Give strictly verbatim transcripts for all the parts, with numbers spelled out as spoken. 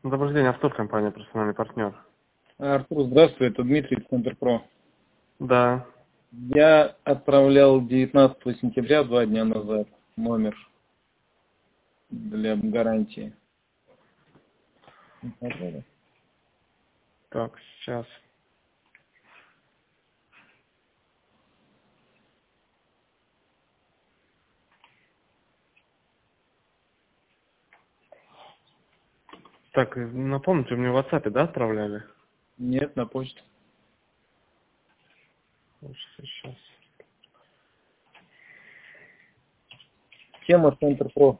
Добрый день, Артур, компания «Персональный партнер». Артур, здравствуй, это Дмитрий из Центр Про. Да. Я отправлял девятнадцатого сентября, два дня назад, номер для гарантии. Так, сейчас. Так, напомните, вы мне в WhatsApp, да, отправляли? Нет, на почту. Сейчас. Тема Центр Про.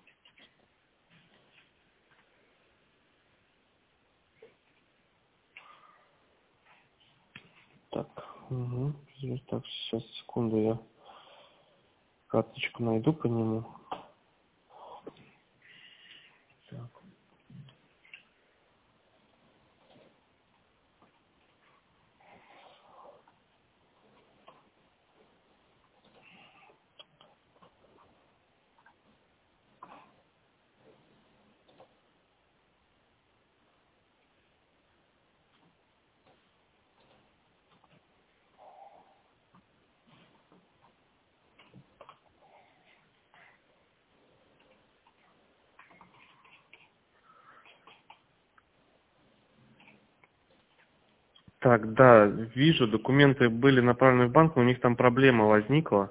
Так, угу. Так, сейчас, секунду, я карточку найду по нему. Так. Так, да, вижу, документы были направлены в банк, но у них там проблема возникла.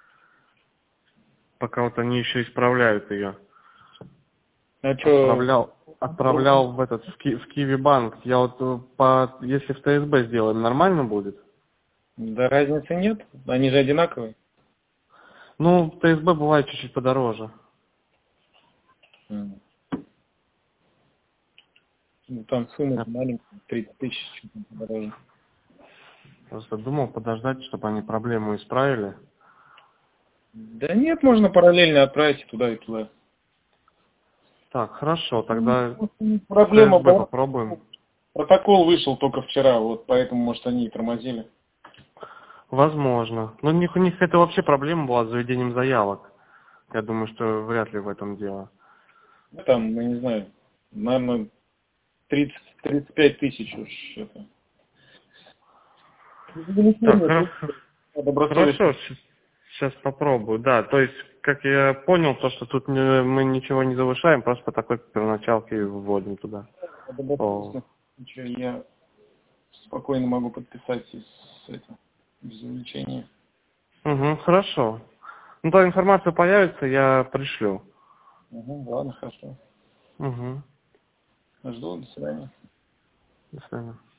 Пока вот они еще исправляют ее. А что? Отправлял, отправлял в этот, в, Ки- в Киви банк. Я вот э, по, если в ТСБ сделаем, нормально будет? Да разницы нет, они же одинаковые. Ну, в ТСБ бывает чуть-чуть подороже. М. Ну, там сумма Я маленькая, тридцать тысяч, что-то подороже. просто думал подождать, чтобы они проблему исправили. Да нет, можно параллельно отправить и туда, и туда. Так, хорошо, тогда в Проблема ТСБ была. попробуем. Протокол вышел только вчера, вот поэтому, может, они и тормозили. Возможно. Но у них, у них это вообще проблема была с заведением заявок. Я думаю, что вряд ли в этом дело. Там, ну не знаю, наверное, тридцать тридцать пять тысяч уж это. Так, Бюллетени хорошо. добросовестно. Хорошо, сейчас попробую. Да, то есть, как я понял, то, что тут не- мы ничего не завышаем, просто по такой первоначалке вводим туда. О. Добросовестно. Ничего, я спокойно могу подписать и с этим, без увеличения. Угу, хорошо. Ну, то информация появится, я пришлю. Угу, ладно, хорошо. Угу. Жду, до свидания. До свидания.